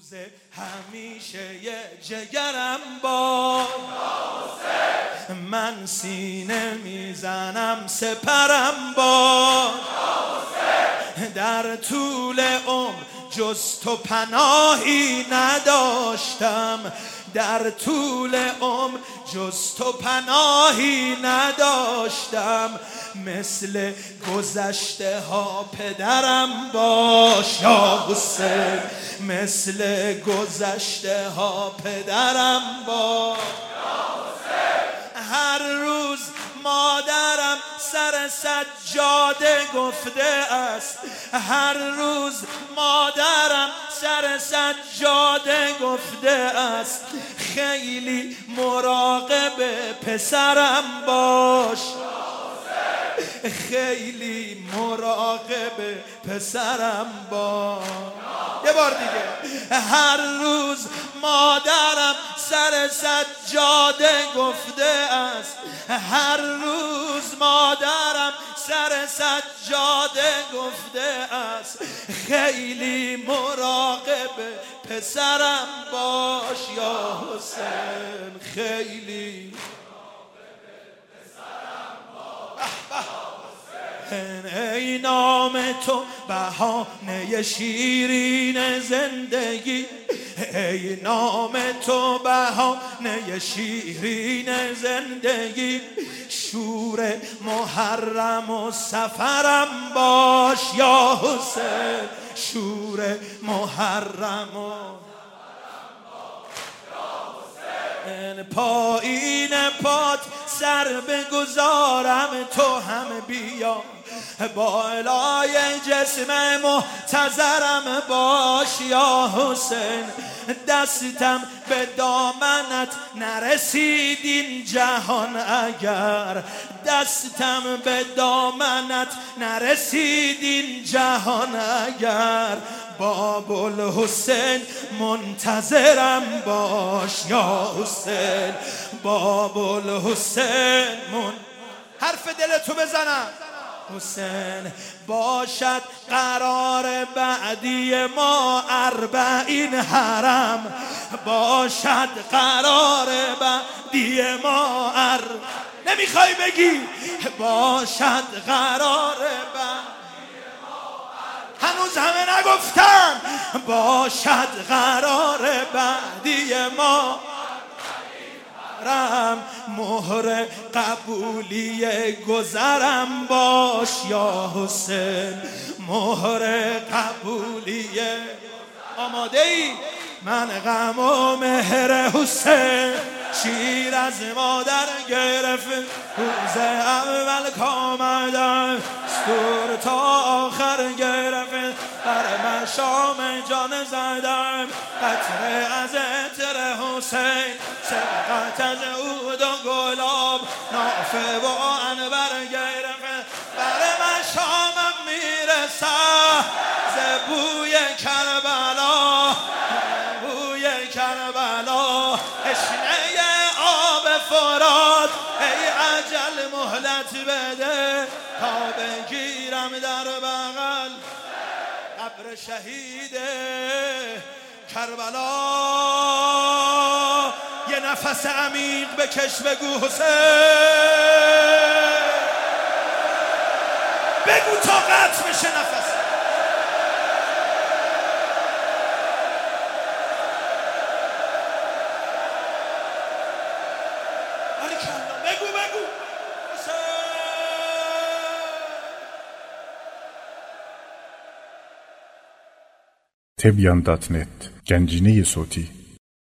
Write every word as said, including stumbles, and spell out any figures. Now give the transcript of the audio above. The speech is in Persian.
همیشه یه جگرم با من سینه میزنم سپرم با در طول عمر جز تو پناهی نداشتم در طول عمر جز تو پناهی نداشتم مثل گذشته ها پدرم باش یا حسین مثل گذشته ها پدرم باش هر روز مادرم سر سجاده گفته است هر روز مادرم سر سجاده گفته است خیلی مراقب پسرم باش خیلی مراقب پسرم باش یه بار دیگه هر روز مادرم سر سجاده گفته است هر روز مادرم سر سجاده گفته است خیلی مراقب پسرم باش یا حسین خیلی ای نام تو بهانه شیرین زندگی ای نام تو بهانه شیرین زندگی شور محرم و سفرم باش یا حسین شور محرم و پایین پات سر بگذارم تو هم بیا بالای جسم محتضرم باش یا حسین دستم به دامنت نرسید این جهان اگر دستم به دامنت نرسید این جهان اگر باب الحسین منتظرم باش یا حسین باب الحسین من حرف دلتو بزنم حسین باشد قرار بعدی ما اربعین حرم باشد قرار بعدی ما ار نمیخوای بگی باشد قرار بعدی ما هنوز همه نگفتن باشد قرار بعدی ما مهر قبولی گذرم باش یا حسین مهر قبولی آماده ای من غم و مهر حسین شیر از مادر گرفت روز اول کامدم دور تا آخر گرفت بر مشام جان زدم قطره از عطر حسین سبقت از عود و گلاب نافه و انبر گرفت بر مشامم میرسم ز بوی کربلا بوی کربلا تشنه آب فرات ای عجل مهلت بده تا بگیرم در بغل قبر شهید کربلا یه نفس عمیق بکش بگو حسین بگو تا قطع بشه نفس بگو بگو تبیان دات نت گنجینه صوتی